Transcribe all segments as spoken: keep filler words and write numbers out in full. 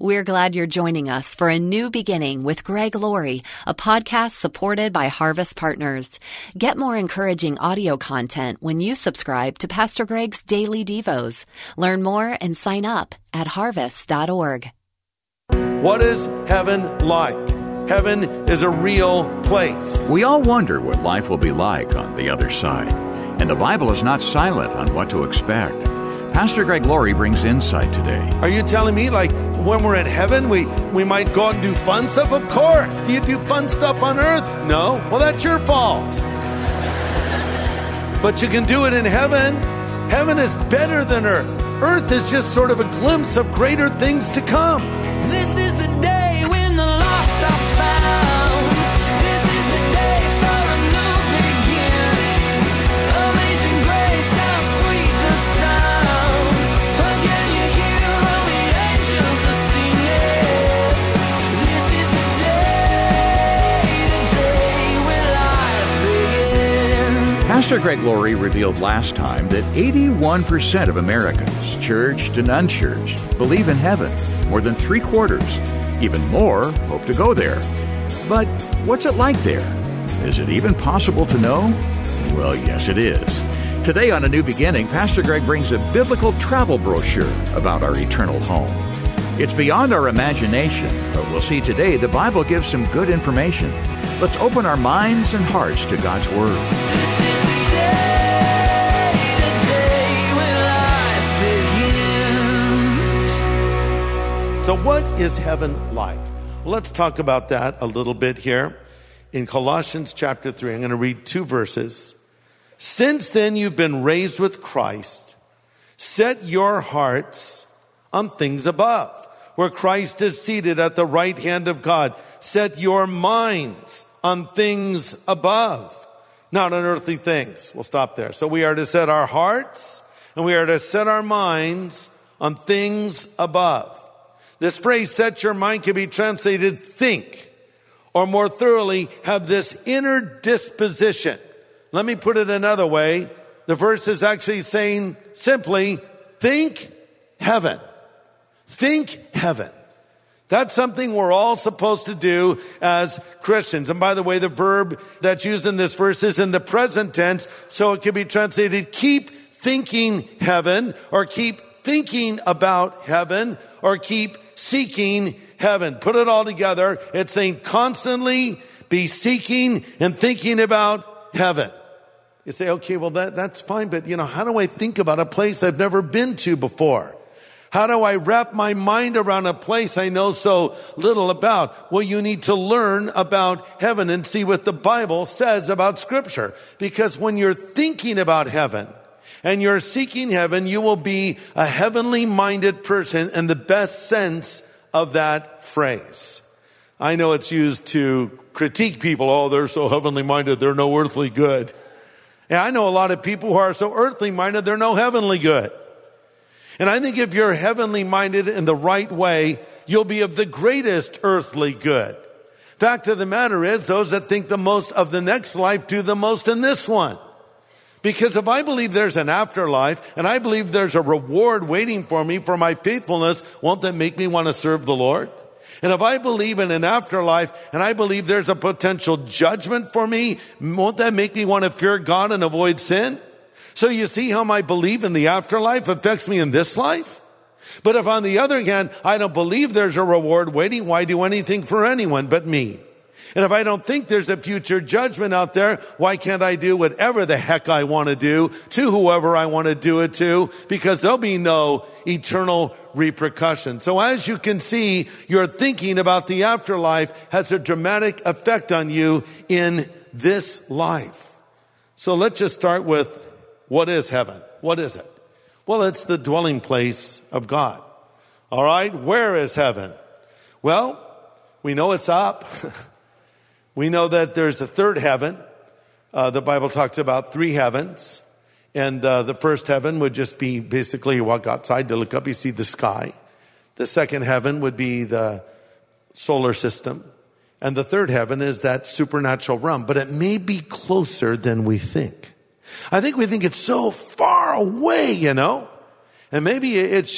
We're glad you're joining us for A New Beginning with Greg Laurie, a podcast supported by Harvest Partners. Get more encouraging audio content when you subscribe to Pastor Greg's Daily Devos. Learn more and sign up at harvest dot org. What is heaven like? Heaven is a real place. We all wonder what life will be like on the other side, and the Bible is not silent on what to expect. Pastor Greg Laurie brings insight today. Are you telling me, like, when we're in heaven, we, we might go out and do fun stuff? Of course. Do you do fun stuff on earth? No? Well, that's your fault. But you can do it in heaven. Heaven is better than earth. Earth is just sort of a glimpse of greater things to come. This is the day when the lost are found. This is the day for a new beginning. Amazing grace, how sweet the sound. Oh, can you hear all the angels are singing? This is the day, the day when life begins. Pastor Greg Laurie revealed last time that eighty-one percent of Americans, churched and unchurched, believe in heaven. More than three quarters, even more, hope to go there. But what's it like there? Is it even possible to know? Well, yes, it is. Today on A New Beginning, Pastor Greg brings a biblical travel brochure about our eternal home. It's beyond our imagination, but we'll see today the Bible gives some good information. Let's open our minds and hearts to God's Word. This is the day, the day when life begins. So what is heaven like? Let's talk about that a little bit here. In Colossians chapter three, I'm going to read two verses. Since then you've been raised with Christ, set your hearts on things above, where Christ is seated at the right hand of God. Set your minds on things above, not on earthly things. We'll stop there. So we are to set our hearts and we are to set our minds on things above. This phrase, set your mind, can be translated think, or more thoroughly, have this inner disposition. Let me put it another way. The verse is actually saying simply, think heaven. Think heaven. That's something we're all supposed to do as Christians. And by the way, the verb that's used in this verse is in the present tense, so it can be translated keep thinking heaven, or keep thinking about heaven, or keep seeking heaven. Put it all together. It's saying constantly be seeking and thinking about heaven. You say, okay, well, that, that's fine, but you know, how do I think about a place I've never been to before? How do I wrap my mind around a place I know so little about? Well, you need to learn about heaven and see what the Bible says about Scripture. Because when you're thinking about heaven and you're seeking heaven, you will be a heavenly minded person in the best sense of that phrase. I know it's used to critique people. Oh, they're so heavenly minded, they're no earthly good. And I know a lot of people who are so earthly minded, they're no heavenly good. And I think if you're heavenly minded in the right way, you'll be of the greatest earthly good. Fact of the matter is, those that think the most of the next life do the most in this one. Because if I believe there's an afterlife, and I believe there's a reward waiting for me for my faithfulness, won't that make me want to serve the Lord? And if I believe in an afterlife, and I believe there's a potential judgment for me, won't that make me want to fear God and avoid sin? So you see how my belief in the afterlife affects me in this life? But if on the other hand, I don't believe there's a reward waiting, why do anything for anyone but me? And if I don't think there's a future judgment out there, why can't I do whatever the heck I want to do to whoever I want to do it to? Because there'll be no eternal repercussions. So as you can see, your thinking about the afterlife has a dramatic effect on you in this life. So let's just start with, what is heaven? What is it? Well, it's the dwelling place of God. All right, where is heaven? Well, we know it's up. We know that there's a third heaven. Uh, the Bible talks about three heavens. And uh, the first heaven would just be basically you walk outside to look up, you see the sky. The second heaven would be the solar system. And the third heaven is that supernatural realm. But it may be closer than we think. I think we think it's so far away, you know. And maybe it's just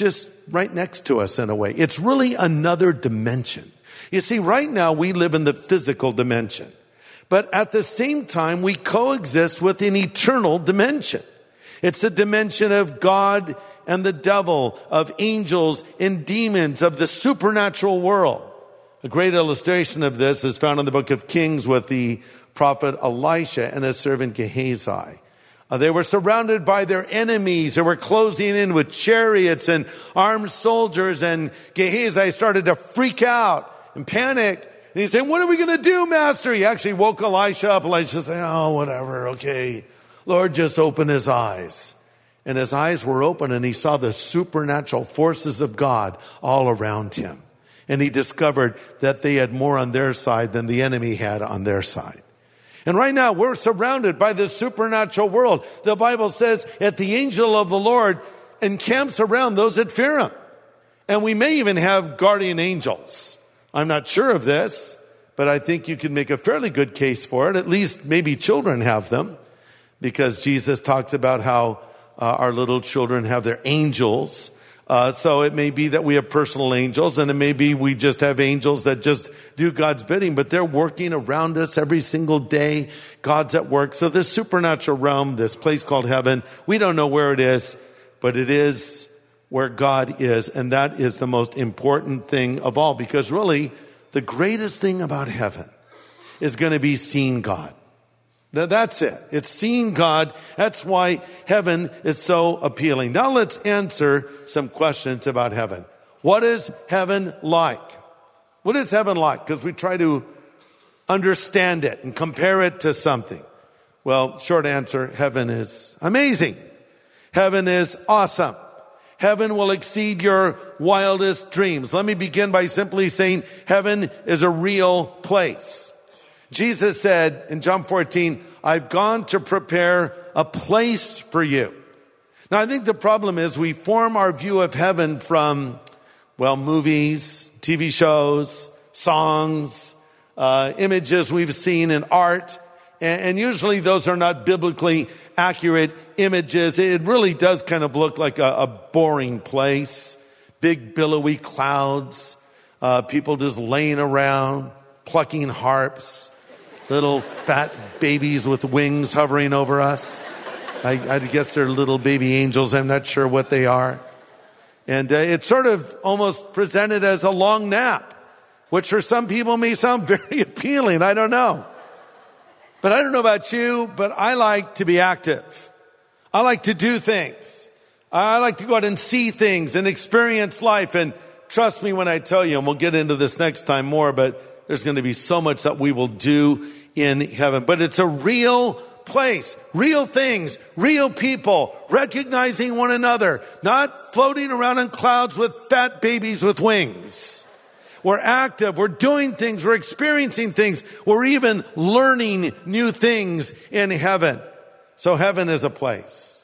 right next to us in a way. It's really another dimension. You see, right now we live in the physical dimension, but at the same time we coexist with an eternal dimension. It's the dimension of God and the devil, of angels and demons, of the supernatural world. A great illustration of this is found in the book of Kings with the prophet Elisha and his servant Gehazi. Uh, they were surrounded by their enemies. They were closing in with chariots and armed soldiers, and Gehazi started to freak out and panic. And he said, "What are we going to do, Master?" He actually woke Elisha up. Elisha said, "Oh, whatever, okay. Lord, just open his eyes." And his eyes were open, and he saw the supernatural forces of God all around him. And he discovered that they had more on their side than the enemy had on their side. And right now, we're surrounded by this supernatural world. The Bible says that the angel of the Lord encamps around those that fear him. And we may even have guardian angels. I'm not sure of this, but I think you can make a fairly good case for it. At least maybe children have them, because Jesus talks about how uh, our little children have their angels. Uh, so it may be that we have personal angels, and it may be we just have angels that just do God's bidding, but they're working around us every single day. God's at work. So this supernatural realm, this place called heaven, we don't know where it is, but it is where God is. And that is the most important thing of all, because really the greatest thing about heaven is going to be seeing God. That's it. It's seeing God. That's why heaven is so appealing. Now let's answer some questions about heaven. What is heaven like? What is heaven like? Because we try to understand it and compare it to something. Well, short answer, heaven is amazing. Heaven is awesome. Heaven will exceed your wildest dreams. Let me begin by simply saying heaven is a real place. Jesus said in John fourteen, "I've gone to prepare a place for you." Now, I think the problem is we form our view of heaven from, well, movies, T V shows, songs, uh, images we've seen in art. And, and usually those are not biblically accurate images. It really does kind of look like a, a boring place. Big billowy clouds, uh, people just laying around, plucking harps. Little fat babies with wings hovering over us. I, I guess they're little baby angels. I'm not sure what they are. And uh, it's sort of almost presented as a long nap, which for some people may sound very appealing. I don't know. But I don't know about you, but I like to be active. I like to do things. I like to go out and see things and experience life. And trust me when I tell you, and we'll get into this next time more, but there's going to be so much that we will do in heaven. But it's a real place, real things, real people, recognizing one another, not floating around in clouds with fat babies with wings. We're active, we're doing things, we're experiencing things, we're even learning new things in heaven. So heaven is a place.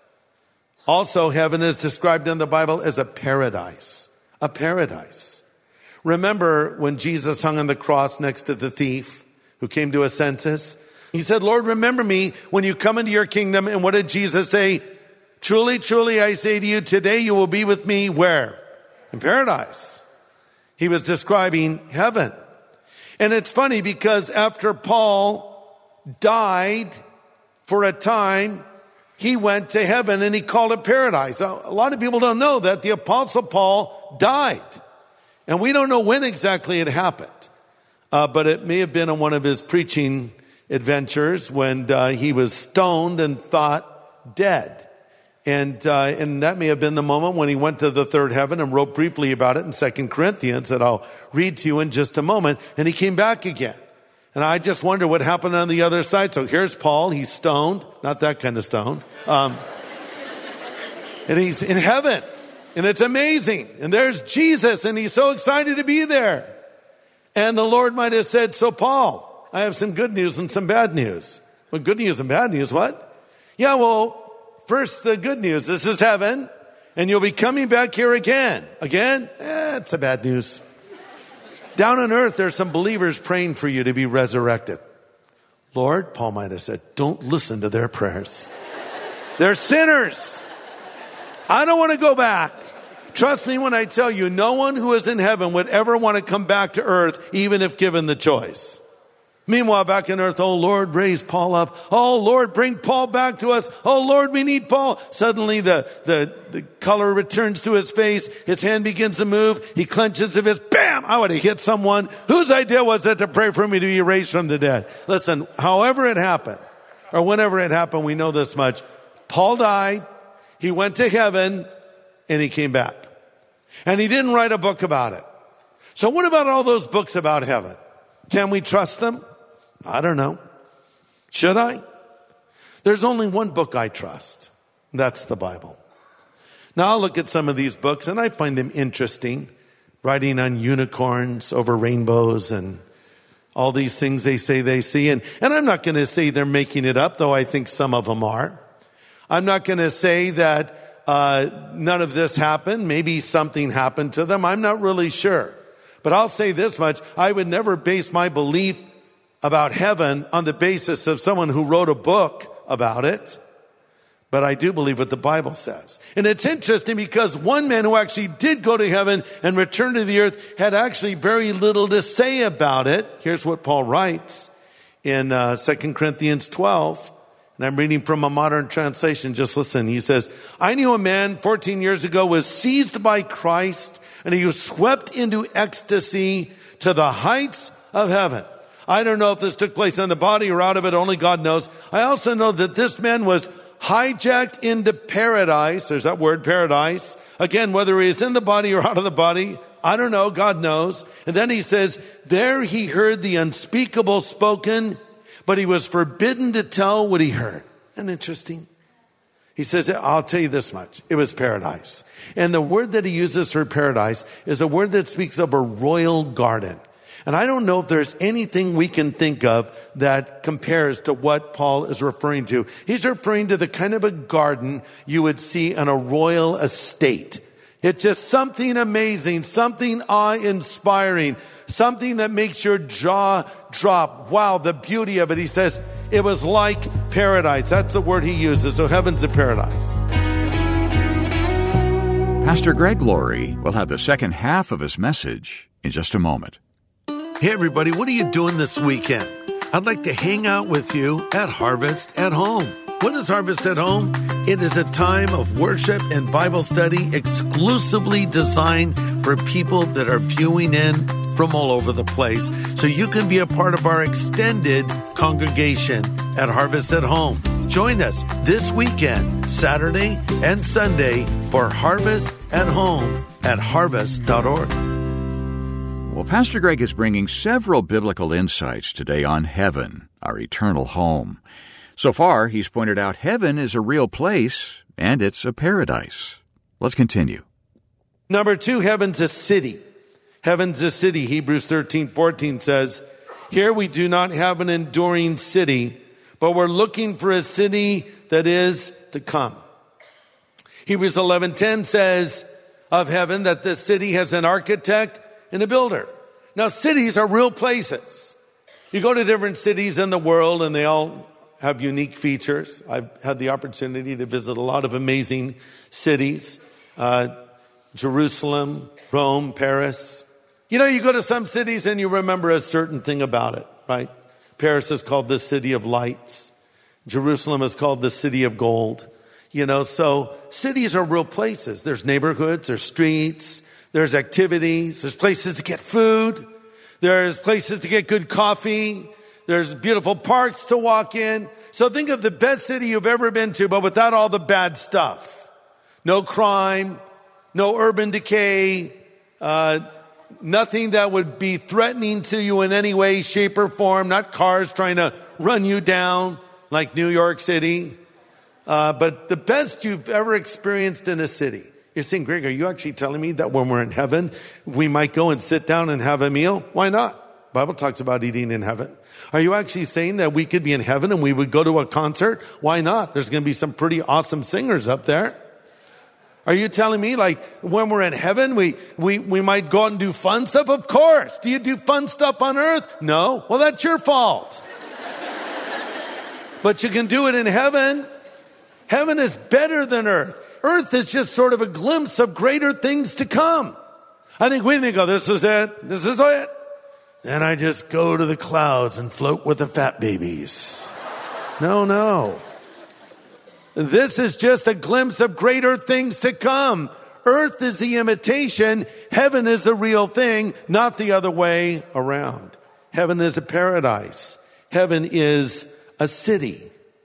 Also, heaven is described in the Bible as a paradise, a paradise. Remember when Jesus hung on the cross next to the thief who came to his senses? He said, "Lord, remember me when you come into your kingdom." And what did Jesus say? "Truly, truly, I say to you, today you will be with me," where? In paradise. He was describing heaven. And it's funny because after Paul died for a time, he went to heaven and he called it paradise. A lot of people don't know that the Apostle Paul died. And we don't know when exactly it happened, uh, but it may have been on one of his preaching adventures when uh, he was stoned and thought dead. And uh, and that may have been the moment when he went to the third heaven and wrote briefly about it in Second Corinthians that I'll read to you in just a moment. And he came back again. And I just wonder what happened on the other side. So here's Paul. He's stoned. Not that kind of stoned. Um, and he's in heaven. And it's amazing. And there's Jesus, and he's so excited to be there. And the Lord might have said, "So Paul, I have some good news and some bad news." Well, good news and bad news, what? Yeah, well, first the good news. This is heaven, and you'll be coming back here again. Again? Eh, it's a bad news. Down on earth, there's some believers praying for you to be resurrected. Lord, Paul might have said, don't listen to their prayers. They're sinners. I don't want to go back. Trust me when I tell you, no one who is in heaven would ever want to come back to earth, even if given the choice. Meanwhile, back in earth, oh Lord, raise Paul up. Oh Lord, bring Paul back to us. Oh Lord, we need Paul. Suddenly the, the, the color returns to his face. His hand begins to move. He clenches his fist. Bam! I would have hit someone. Whose idea was it to pray for me to be raised from the dead? Listen, however it happened, or whenever it happened, we know this much. Paul died. He went to heaven and he came back. And he didn't write a book about it. So what about all those books about heaven? Can we trust them? I don't know. Should I? There's only one book I trust. That's the Bible. Now I'll look at some of these books and I find them interesting. Writing on unicorns over rainbows and all these things they say they see. And, and I'm not going to say they're making it up, though I think some of them are. I'm not going to say that uh, none of this happened. Maybe something happened to them. I'm not really sure. But I'll say this much. I would never base my belief about heaven on the basis of someone who wrote a book about it. But I do believe what the Bible says. And it's interesting because one man who actually did go to heaven and return to the earth had actually very little to say about it. Here's what Paul writes in uh, Second Corinthians twelve. And I'm reading from a modern translation. Just listen. He says, I knew a man fourteen years ago was seized by Christ and he was swept into ecstasy to the heights of heaven. I don't know if this took place in the body or out of it. Only God knows. I also know that this man was hijacked into paradise. There's that word, paradise. Again, whether he is in the body or out of the body, I don't know. God knows. And then he says, there he heard the unspeakable spoken, but he was forbidden to tell what he heard. Isn't that interesting? He says, I'll tell you this much. It was paradise. And the word that he uses for paradise is a word that speaks of a royal garden. And I don't know if there's anything we can think of that compares to what Paul is referring to. He's referring to the kind of a garden you would see on a royal estate. It's just something amazing, something awe-inspiring, something that makes your jaw drop. Wow, the beauty of it. He says it was like paradise. That's the word he uses. So heaven's a paradise. Pastor Greg Laurie will have the second half of his message in just a moment. Hey everybody, what are you doing this weekend? I'd like to hang out with you at Harvest at Home. What is Harvest at Home? It is a time of worship and Bible study exclusively designed for people that are viewing in from all over the place. So you can be a part of our extended congregation at Harvest at Home. Join us this weekend, Saturday and Sunday, for Harvest at Home at harvest dot org. Well, Pastor Greg is bringing several biblical insights today on heaven, our eternal home. So far, he's pointed out heaven is a real place, and it's a paradise. Let's continue. Number two, heaven's a city. Heaven's a city. Hebrews thirteen fourteen says, here we do not have an enduring city, but we're looking for a city that is to come. Hebrews eleven ten says of heaven that the city has an architect and a builder. Now, cities are real places. You go to different cities in the world and they all have unique features. I've had the opportunity to visit a lot of amazing cities. Uh, Jerusalem, Rome, Paris. You know, you go to some cities and you remember a certain thing about it, right? Paris is called the city of lights. Jerusalem is called the city of gold. You know, so cities are real places. There's neighborhoods, there's streets, there's activities, there's places to get food, there's places to get good coffee, there's beautiful parks to walk in. So think of the best city you've ever been to, but without all the bad stuff. No crime, no urban decay, uh, nothing that would be threatening to you in any way, shape, or form, not cars trying to run you down like New York City, uh, but the best you've ever experienced in a city. You're saying, Greg, are you actually telling me that when we're in heaven, we might go and sit down and have a meal? Why not? The Bible talks about eating in heaven. Are you actually saying that we could be in heaven and we would go to a concert? Why not? There's going to be some pretty awesome singers up there. Are you telling me like when we're in heaven, we, we, we might go out and do fun stuff? Of course. Do you do fun stuff on earth? No. Well, that's your fault. But you can do it in heaven. Heaven is better than earth. Earth is just sort of a glimpse of greater things to come. I think we think, oh, this is it. This is it. Then I just go to the clouds and float with the fat babies. No, no. This is just a glimpse of greater things to come. Earth is the imitation. Heaven is the real thing, not the other way around. Heaven is a paradise. Heaven is a city.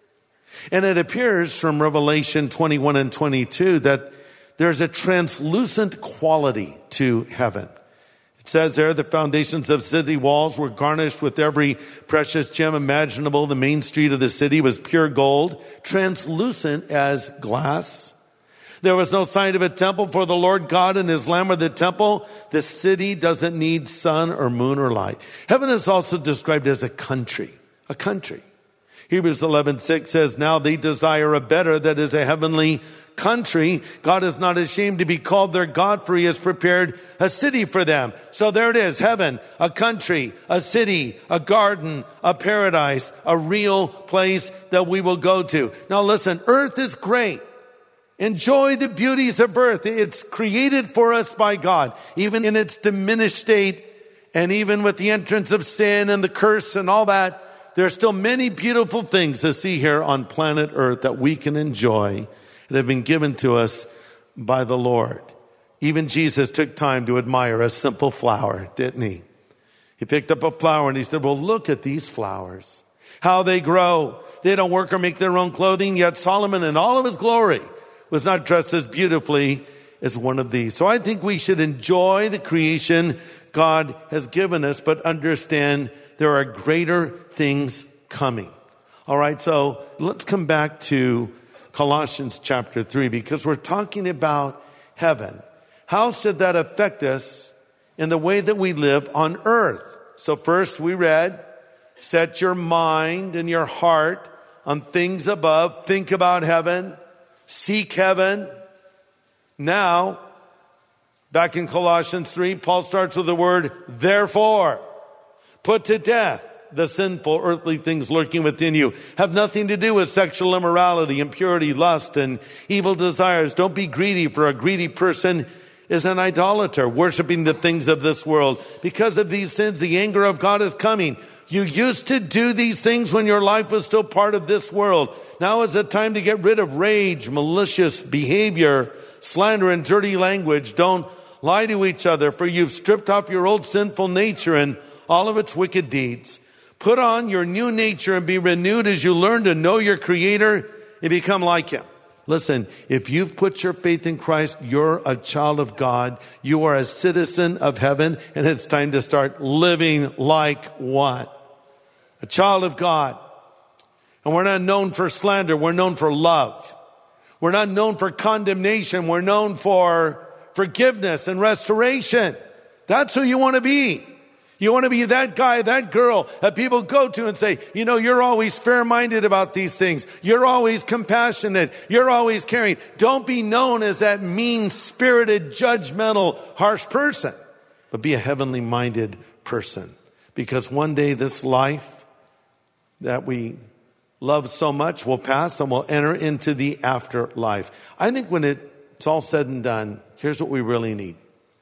And it appears from Revelation twenty-one and twenty-two that there's a translucent quality to heaven. It says there, the foundations of city walls were garnished with every precious gem imaginable. The main street of the city was pure gold, translucent as glass. There was no sign of a temple, for the Lord God and his Lamb are the temple. The city doesn't need sun or moon or light. Heaven is also described as a country, a country. Hebrews eleven six says, now they desire a better, that is a heavenly country. God is not ashamed to be called their God, for he has prepared a city for them. So there it is, heaven, a country, a city, a garden, a paradise, a real place that we will go to. Now listen, earth is great. Enjoy the beauties of earth. It's created for us by God, even in its diminished state, and even with the entrance of sin and the curse and all that. There are still many beautiful things to see here on planet Earth that we can enjoy that have been given to us by the Lord. Even Jesus took time to admire a simple flower, didn't he? He picked up a flower and he said, well, look at these flowers, how they grow. They don't work or make their own clothing, yet Solomon in all of his glory was not dressed as beautifully as one of these. So I think we should enjoy the creation God has given us, but understand there are greater things coming. All right, so let's come back to Colossians chapter three, because we're talking about heaven. How should that affect us in the way that we live on earth? So first we read, set your mind and your heart on things above. Think about heaven. Seek heaven. Now, back in Colossians three, Paul starts with the word, therefore. Put to death the sinful earthly things lurking within you. Have nothing to do with sexual immorality, impurity, lust, and evil desires. Don't be greedy, for a greedy person is an idolater, worshiping the things of this world. Because of these sins, the anger of God is coming. You used to do these things when your life was still part of this world. Now is the time to get rid of rage, malicious behavior, slander, and dirty language. Don't lie to each other, for you've stripped off your old sinful nature and all of its wicked deeds. Put on your new nature and be renewed as you learn to know your Creator and become like Him. Listen, if you've put your faith in Christ, you're a child of God. You are a citizen of heaven, and it's time to start living like what? A child of God. And we're not known for slander. We're known for love. We're not known for condemnation. We're known for forgiveness and restoration. That's who you want to be. You want to be that guy, that girl that people go to and say, you know, you're always fair-minded about these things. You're always compassionate. You're always caring. Don't be known as that mean-spirited, judgmental, harsh person, but be a heavenly-minded person. Because one day this life that we love so much will pass and we'll enter into the afterlife. I think when it's all said and done, here's what we really need.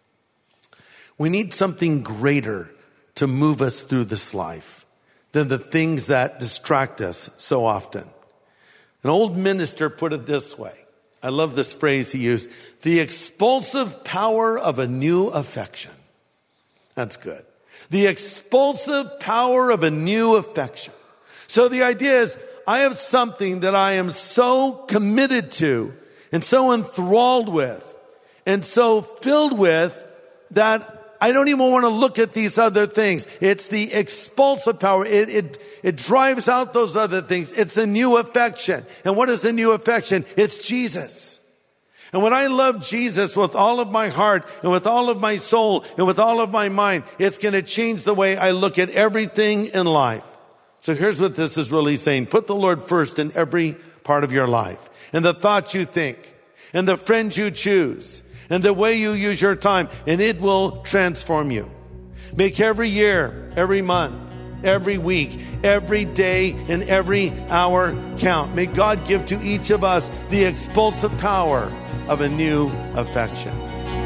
We need something greater to move us through this life than the things that distract us so often. An old minister put it this way. I love this phrase he used. The expulsive power of a new affection. That's good. The expulsive power of a new affection. So the idea is, I have something that I am so committed to and so enthralled with and so filled with that I don't even want to look at these other things. It's the expulsive power. It, it, it drives out those other things. It's a new affection. And what is a new affection? It's Jesus. And when I love Jesus with all of my heart and with all of my soul and with all of my mind, it's going to change the way I look at everything in life. So here's what this is really saying. Put the Lord first in every part of your life. And the thoughts you think. And the friends you choose. And the way you use your time, and it will transform you. Make every year, every month, every week, every day, and every hour count. May God give to each of us the expulsive power of a new affection.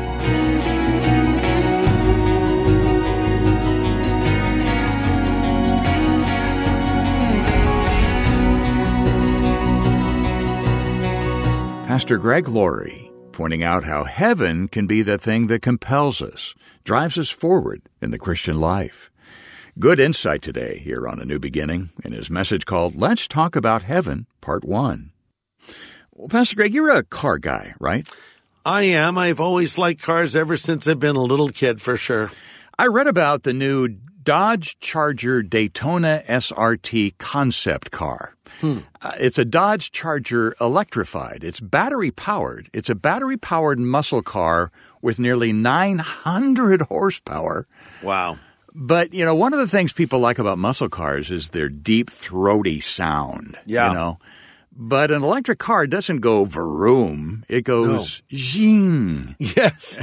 Pastor Greg Laurie, pointing out how heaven can be the thing that compels us, drives us forward in the Christian life. Good insight today here on A New Beginning in his message called Let's Talk About Heaven, Part one. Well, Pastor Greg, you're a car guy, right? I am. I've always liked cars ever since I've been a little kid, for sure. I read about the new Dodge Charger Daytona S R T concept car. Hmm. Uh, it's a Dodge Charger electrified. It's battery-powered. It's a battery-powered muscle car with nearly nine hundred horsepower. Wow. But, you know, one of the things people like about muscle cars is their deep, throaty sound. Yeah. You know? But an electric car doesn't go vroom. It goes no. zing. Yes.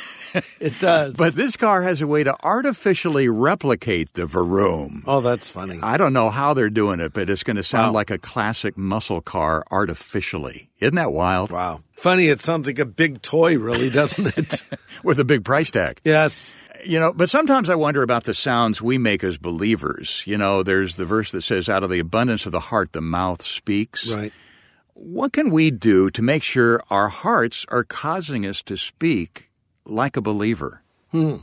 It does. But this car has a way to artificially replicate the vroom. Oh, that's funny. I don't know how they're doing it, but it's going to sound wow. like a classic muscle car artificially. Isn't that wild? Wow. Funny, it sounds like a big toy, really, doesn't it? With a big price tag. Yes. You know, but sometimes I wonder about the sounds we make as believers. You know, there's the verse that says, out of the abundance of the heart, the mouth speaks. Right. What can we do to make sure our hearts are causing us to speak like a believer? Hmm.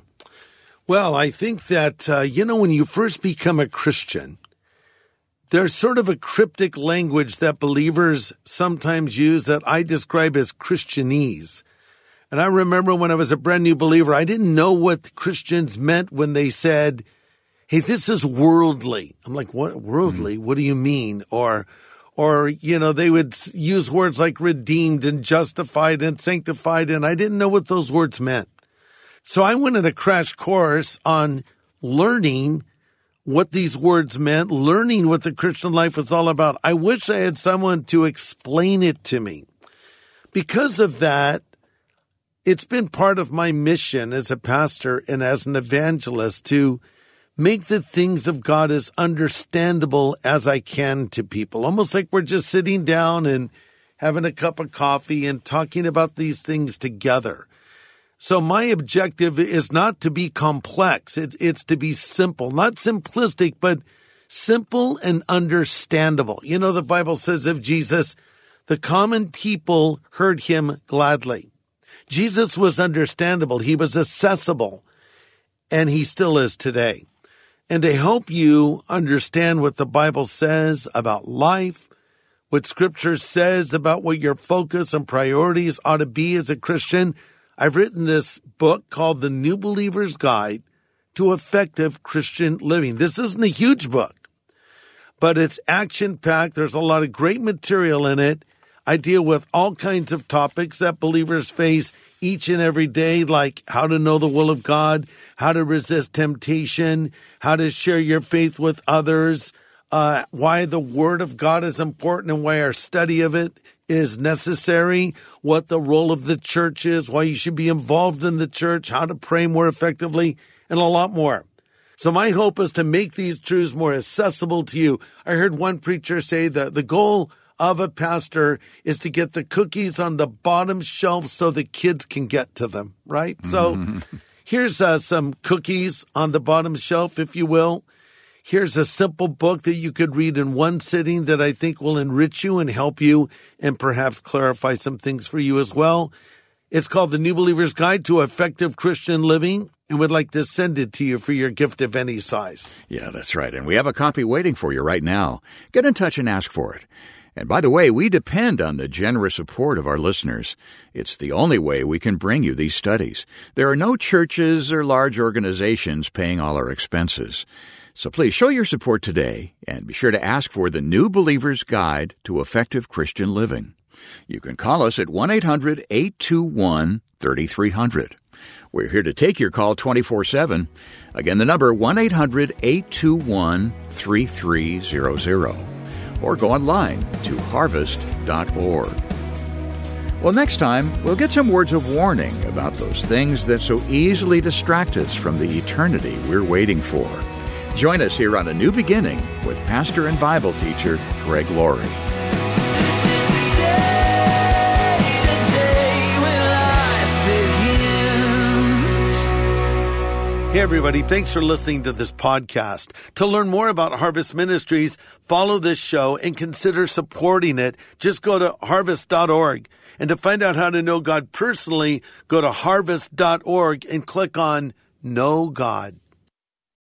Well, I think that, uh, you know, when you first become a Christian, there's sort of a cryptic language that believers sometimes use that I describe as Christianese. And I remember when I was a brand new believer, I didn't know what Christians meant when they said, hey, this is worldly. I'm like, what? Worldly? Mm-hmm. What do you mean? Or, or, you know, they would use words like redeemed and justified and sanctified, and I didn't know what those words meant. So I went on a crash course on learning what these words meant, learning what the Christian life was all about. I wish I had someone to explain it to me. Because of that, it's been part of my mission as a pastor and as an evangelist to make the things of God as understandable as I can to people, almost like we're just sitting down and having a cup of coffee and talking about these things together. So my objective is not to be complex. It, it's to be simple, not simplistic, but simple and understandable. You know, the Bible says of Jesus, the common people heard him gladly. Jesus was understandable. He was accessible, and he still is today. And to help you understand what the Bible says about life, what Scripture says about what your focus and priorities ought to be as a Christian, I've written this book called The New Believer's Guide to Effective Christian Living. This isn't a huge book, but it's action-packed. There's a lot of great material in it. I deal with all kinds of topics that believers face each and every day, like how to know the will of God, how to resist temptation, how to share your faith with others, uh, why the Word of God is important and why our study of it is necessary, what the role of the church is, why you should be involved in the church, how to pray more effectively, and a lot more. So my hope is to make these truths more accessible to you. I heard one preacher say that the goal of a pastor is to get the cookies on the bottom shelf so the kids can get to them, right? Mm-hmm. So here's uh, some cookies on the bottom shelf, if you will. Here's a simple book that you could read in one sitting that I think will enrich you and help you and perhaps clarify some things for you as well. It's called The New Believer's Guide to Effective Christian Living, and we'd like to send it to you for your gift of any size. Yeah, that's right. And we have a copy waiting for you right now. Get in touch and ask for it. And by the way, we depend on the generous support of our listeners. It's the only way we can bring you these studies. There are no churches or large organizations paying all our expenses. So please show your support today and be sure to ask for the New Believer's Guide to Effective Christian Living. You can call us at one eight hundred eight two one three three zero zero. We're here to take your call twenty-four seven. Again, the number one eight hundred eight two one three three zero zero. Or go online to harvest dot org. Well, next time, we'll get some words of warning about those things that so easily distract us from the eternity we're waiting for. Join us here on A New Beginning with pastor and Bible teacher Greg Laurie. Hey, everybody. Thanks for listening to this podcast. To learn more about Harvest Ministries, follow this show and consider supporting it. Just go to harvest dot org. And to find out how to know God personally, go to harvest dot org and click on Know God.